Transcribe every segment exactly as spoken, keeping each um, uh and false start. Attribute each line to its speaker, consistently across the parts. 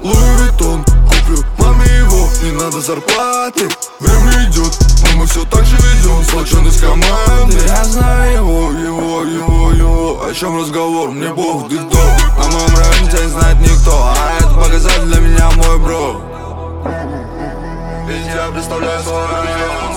Speaker 1: Луи Виттон, куплю маме его, не надо зарплаты. Время идет, но мы все так же ведем, сплоченный с командой. Я знаю его, его, его, его. О чем разговор, мне бог диктор. На моем районе тебя не знает никто, а это показатель для меня мой бро. Ведь я представляю свой район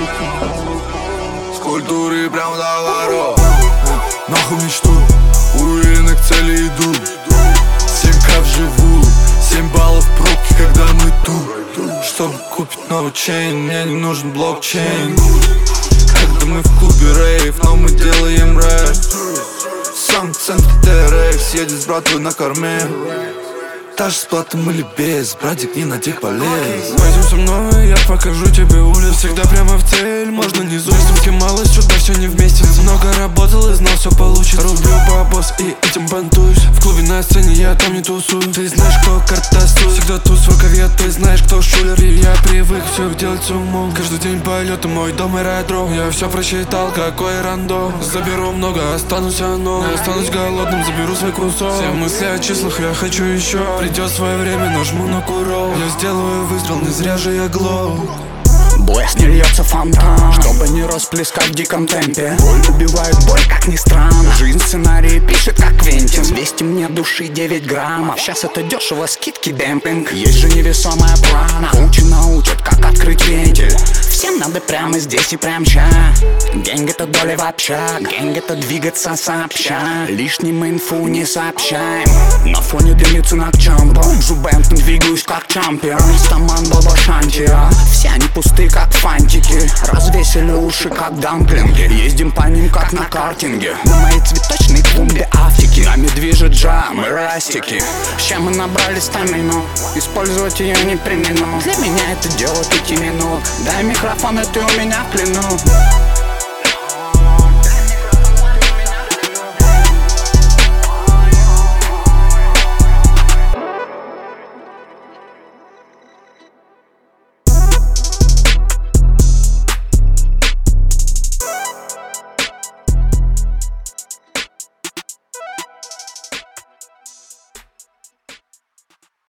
Speaker 1: с культуры прям до ворот. Нахуй мечту, уверенно к цели иду. Семь кап живу, семь баллов пробки, когда мы тут. Чтобы купить новый чейн, мне не нужен блокчейн. Когда мы в клубе рейв, но мы делаем рэп. Сам центр ТРХ, едет с братвой на корме. Даже с платом или без, братик, не на тех полез.
Speaker 2: Пойдем со мной, я покажу тебе улиц. Всегда прямо в цель, можно не злой. Сумки мало, сюда все не вместится. Много работал и знал, все получится. Рублю бабос и этим бантуюсь. В клубе на сцене я там не тусую. Ты знаешь, кто картасует. Всегда туз в рукаве, ты знаешь, кто шулер. И я привык все делать с умом. Каждый день полеты, мой дом аэродром. Я все просчитал, какой рандом. Заберу много, останусь оно. Я останусь голодным, заберу свой кусок. Все мысли о числах, я хочу еще. Придет свое время, нажму на курок. Я сделаю выстрел, не зря же я глоу.
Speaker 3: Блэс не льется фонтан, чтобы не рос плеска в диком темпе. Боль убивает боль, как ни странно. Жизнь сценарий пишет, как Квентин. Взвесьте мне души девять граммов. Сейчас это дешево, скидки, демпинг. Есть же невесомая плана. Коучи научат, как открыть вентиль. Всем надо прямо здесь и прямо щас. Деньги это доля в общак. Гэнг это двигаться сообща. Лишним инфу не сообщаем. На фоне дымится на чампа. Джубентом двигаюсь как чампион. Стаман Баба Шантия. Все они пустые как фантики. Развесили уши как дамплинги. Ездим по ним как на картинге. На моей цветочной клумбе Африки. Нами движет джам и растики. Ща мы набрали стамину. Использовать ее не примену. Для меня это дело пяти минут. Дай микрофон, и ты у меня в плену.